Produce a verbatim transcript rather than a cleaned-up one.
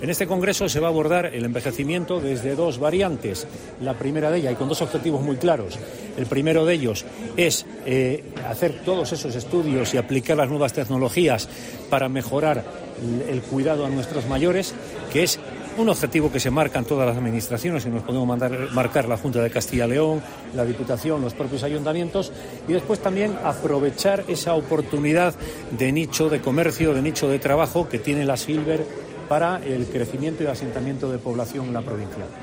En este congreso se va a abordar el envejecimiento desde dos variantes. La primera de ellas, y con dos objetivos muy claros. El primero de ellos es eh, hacer todos esos estudios y aplicar las nuevas tecnologías para mejorar el, el cuidado a nuestros mayores, que es un objetivo que se marcan todas las administraciones, y nos podemos mandar, marcar la Junta de Castilla y León, la Diputación, los propios ayuntamientos, y después también aprovechar esa oportunidad de nicho de comercio, de nicho de trabajo que tiene la Silver para el crecimiento y asentamiento de población en la provincia.